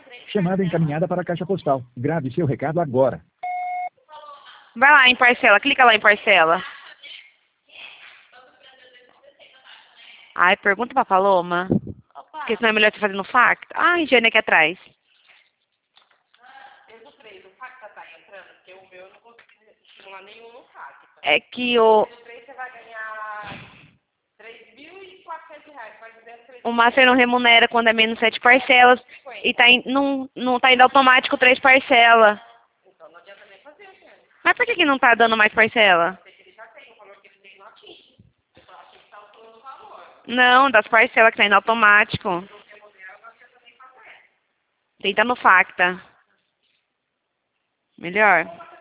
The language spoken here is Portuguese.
Chamada encaminhada para a caixa postal. Grave seu recado agora. Vai lá em parcela, clica lá em parcela. Ai, pergunta pra Paloma. Porque senão é melhor você fazer no Facta. Ah, a Jane aqui atrás. É que o Master não remunera quando é menos 7 parcelas. E tá não tá indo automático 3 parcelas. Mas por que não tá dando mais parcela? Não, das parcelas que tá indo automático. Tenta no Facta. Melhor?